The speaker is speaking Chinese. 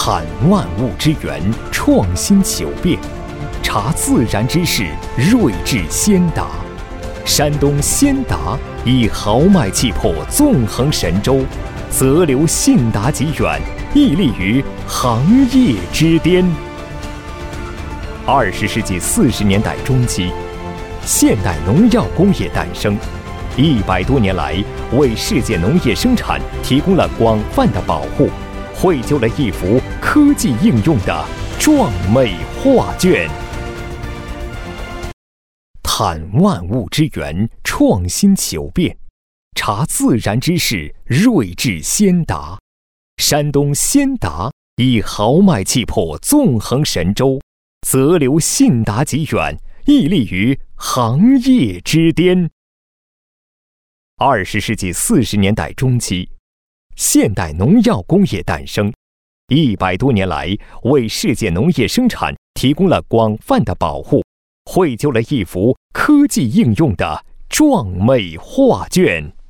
探万物之源，创新求变，察自然之势，睿智先达。山东先达以豪迈气魄纵横神州，泽流信达极远，屹立于行业之巅。20世纪40年代中期，现代农药工业诞生，100多年来为世界农业生产提供了广泛的保护，绘就了一幅科技应用的壮美画卷。探万物之源，创新求变，察自然之势，睿智先达。山东先达以豪迈气魄纵横神州，泽流信达极远，屹立于行业之巅。20世纪40年代中期，现代农药工业诞生，100多年来为世界农业生产提供了广泛的保护，绘就了一幅科技应用的壮美画卷。